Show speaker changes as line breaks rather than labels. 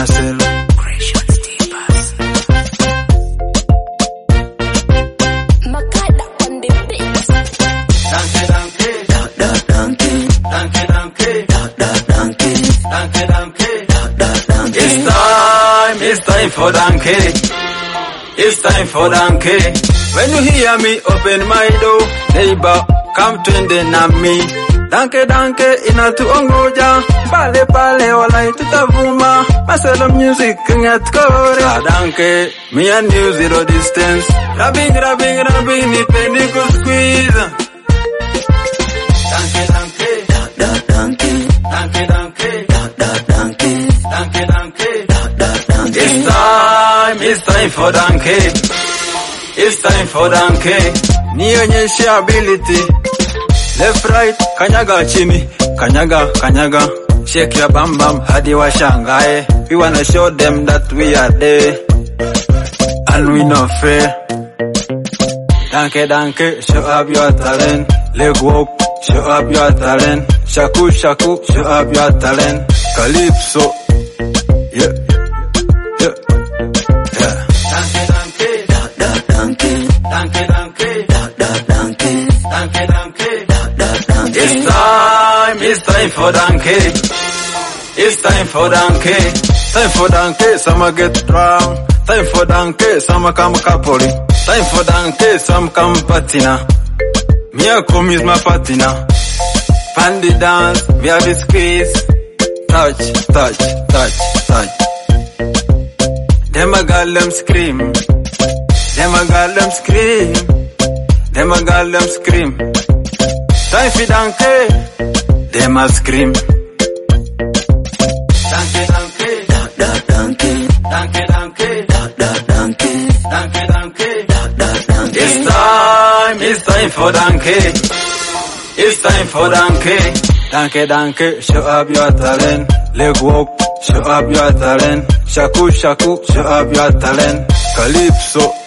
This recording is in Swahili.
Marcelo.
It's time for Danke. It's time for Danke. When you hear me, open my door. Neighbor, come twende na me. Danke danke inatuongoja. Pale pale walai tutavuma. Marcelo music ngatkore. Danke, me and you zero distance. Rubbing, nipendi kusqueeze. Danke danke. Danke danke. It's time for Danke. It's time for Danke. Nionyeshe ability. Left right, kanyaga chini, kanyaga. Shake your bam bam hadi washangae. We wanna show them that we are there. And we not fair. Danke, show up your talent. Leg walk, show up your talent. Shaku, show up your talent. Calypso, yeah. It's time for Danke. It's time for Danke. Time for Danke, some get drowned. Time for Danke, some come couple. Time for Danke, some come patina. Miracle is my patina. Pandy dance, we have a squeeze. Touch. Them a girl them scream. Them a girl them scream. Time for Danke. Them a scream. Danke. It's time for Danke. It's time for Danke. Danke, show up your talent. Leg walk, show up your talent. Shaku, show up your talent. Calypso,